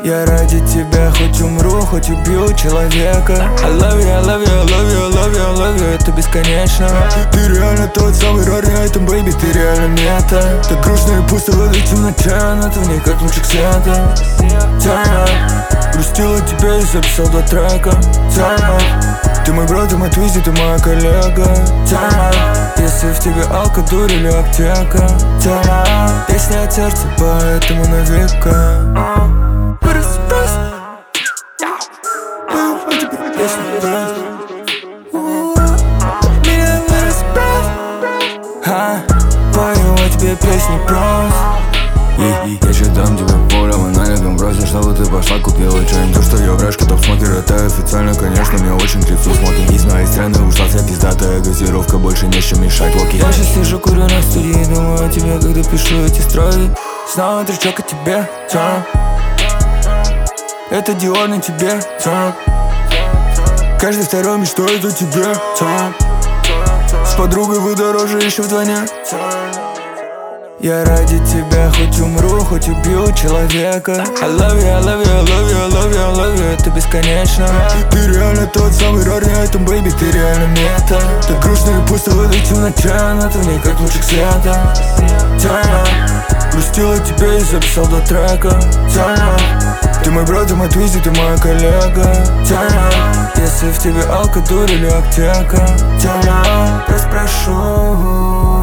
Я ради тебя хоть умру, хоть убью человека. I love you, I love you, I love you, I love you, I love you. Это бесконечно. Ты реально тот самый рарный айтем, бэйби, ты реально мета. Так грустно и пусто в этой темноте, но ты в ней как лучик света. Грустил от тебя и записал 2 трека. Ты мой брат, ты мой твизи, ты моя коллега. Если в тебе алка, дурь или аптека. Песня от сердца, поэтому на века. Пою о тебе песни просто. Я дам тебе поле, мы налепим бросим, чтобы ты пошла купила что-нибудь. То, что я врежка, топ-смокер, это официально, конечно, мне очень трясут смоки. Из моей страны ушла вся пиздатая газировка, больше не с чем мешать локи. Я сейчас сижу, курю на студии, думаю о тебе, когда пишу эти строки. Снова тречок о тебе, это Диор на тебе, каждый второй мечтает о тебе, с подругой вы дороже еще вдвойне. Я ради тебя хоть умру, хоть убью человека. I love you, I love you, I love you, I love you, I love you. Это бесконечно. Ты реально тот самый рарный айтем, бэйби, ты реально мета. Так грустно и пусто в этой темноте, но ты в ней как лучик света. Грустил от тебя и записал 2 трека. Ты мой брат, ты мой твизи, ты моя коллега. Если в тебе алка, дурь или аптека. Просто прошу.